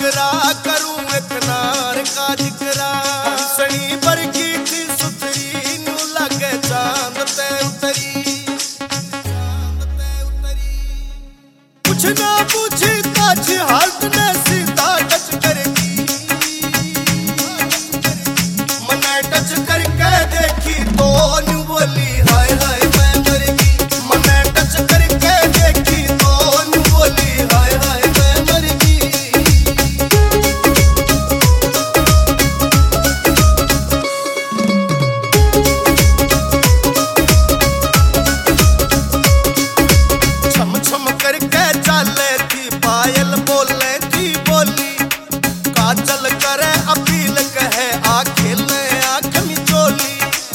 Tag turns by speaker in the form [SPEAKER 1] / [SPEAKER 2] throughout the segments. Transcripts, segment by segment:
[SPEAKER 1] जिगरा करूं एक नार का जिगरा सनी बरगी थी सुथरी नू लगे चांद ते उतरी कुछ ना पूछी ताज हाथ ने सीधा टच करेगी मने टच करके देखी तो न्यू बोली हाय हाय मैं मरगी मने टच करके देखी तो न्यू बोली हाय हाय मैं मरगी छम छम करके चाले थी पायल बोले थी बोली काजल करे अपील कहे आ खेले आँख मिचोली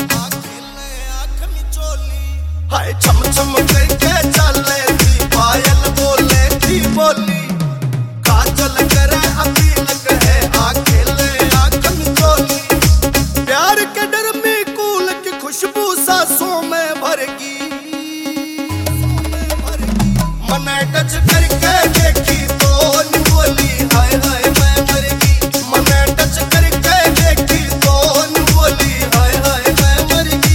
[SPEAKER 1] हाय छम छम करके चाले थी पायल बोले थी बोली काजल करे अपील कहे आ खेले आँख मिचोली प्यार के डर में कूल की खुशबू सांसों में भरगी मने टच करके देखी तो न्यू बोली हाय हाय मैं मरगी मने टच करके देखी तो न्यू बोली हाय हाय मैं मरगी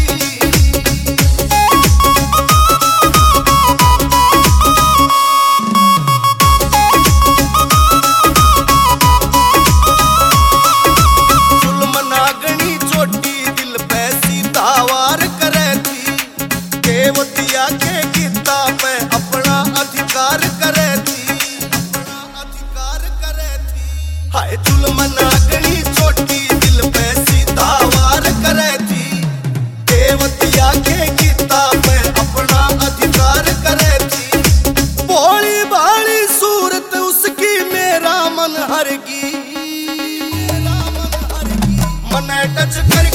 [SPEAKER 1] जुल्म नागनी चोटी दिल पे सीधा वार करे थी केवतिया के गीता पे अपना अधिकार करे थी हाय जुल्म नागनी चोटी दिल पे सीधा वार करे थी देवतिया के गीता पे अपना अधिकार करे थी भोली भाली सूरत उसकी मेरा मन हरगी मने टच कर